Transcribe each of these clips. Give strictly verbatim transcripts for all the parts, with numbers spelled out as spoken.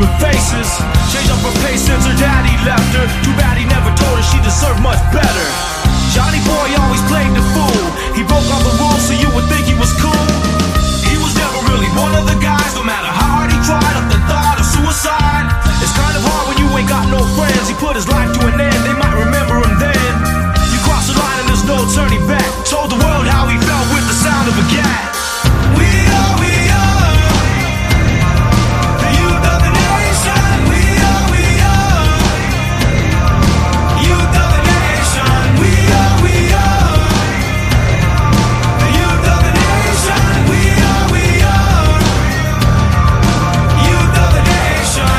human faces. Changed up her pace since her daddy left her. Too bad he never told her she deserved much better. Johnny boy always played the fool. He broke all the rules so you would think he was cool. He was never really one of the guys. No matter how hard he tried, up the thought of suicide. It's kind of hard when you ain't got no friends. He put his life to an end, they might remember him then. You cross the line and there's no turning back. Told the world how he felt with the sound of a gat. We are, we are the youth of the nation. We are, we are youth of the nation. We are, we are the youth of the nation. We are, we are youth of the nation.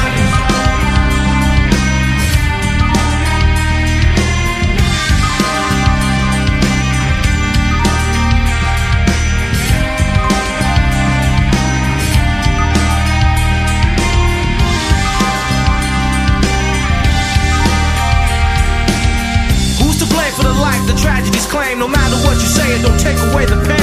Who's to blame for the life the tragedies claim? No matter what you say, it don't take away the pain.